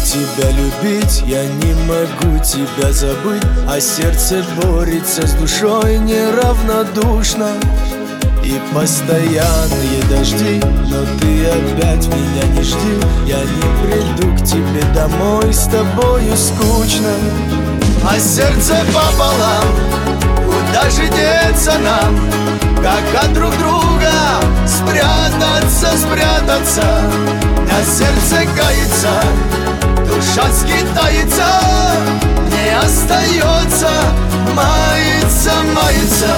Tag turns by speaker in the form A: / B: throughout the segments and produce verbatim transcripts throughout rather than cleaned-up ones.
A: тебя любить, я не могу тебя забыть, а сердце борется с душой неравнодушно. И постоянные дожди, но ты опять меня не жди. Я не приду к тебе домой, с тобою скучно. А сердце пополам, куда же деться нам? Как от друг друга спрятаться, спрятаться? На сердце кается, душа скитается, не остается, мается, мается.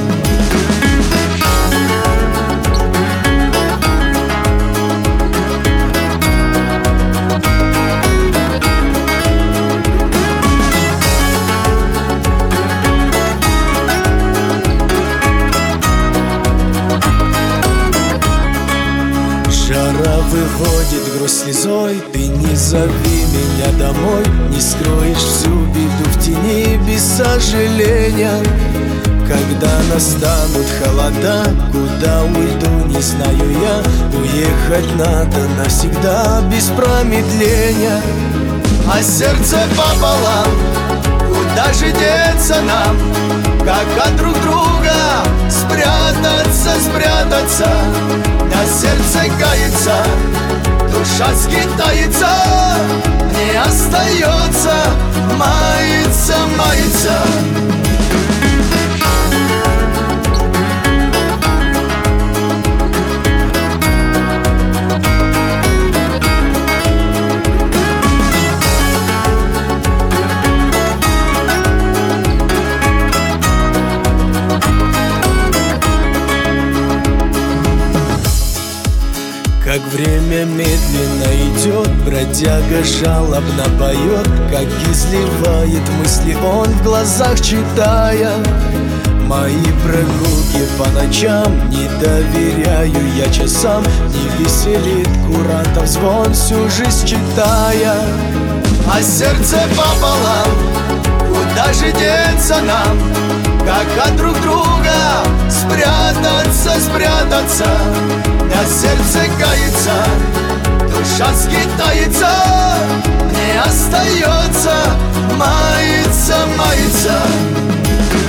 A: Жара выводит грусть слезой, ты не зови меня домой. Не скроешь всю беду в тени без сожаления. Когда настанут холода, куда уйду, не знаю я. Уехать надо навсегда, без промедления. А сердце пополам, куда же деться нам? Как от друг друга спрятаться, спрятаться? На сердце кается, душа скитается, не остается, мается, мается. Как время медленно идет, бродяга жалобно поет, как изливает мысли он в глазах читая. Мои прогулки по ночам не доверяю я часам, не веселит курантов звон всю жизнь читая. А сердце пополам, куда же деться нам? Как от друг друга спрятаться, спрятаться? На сердце кается, душа скитается, не остается, мается, мается.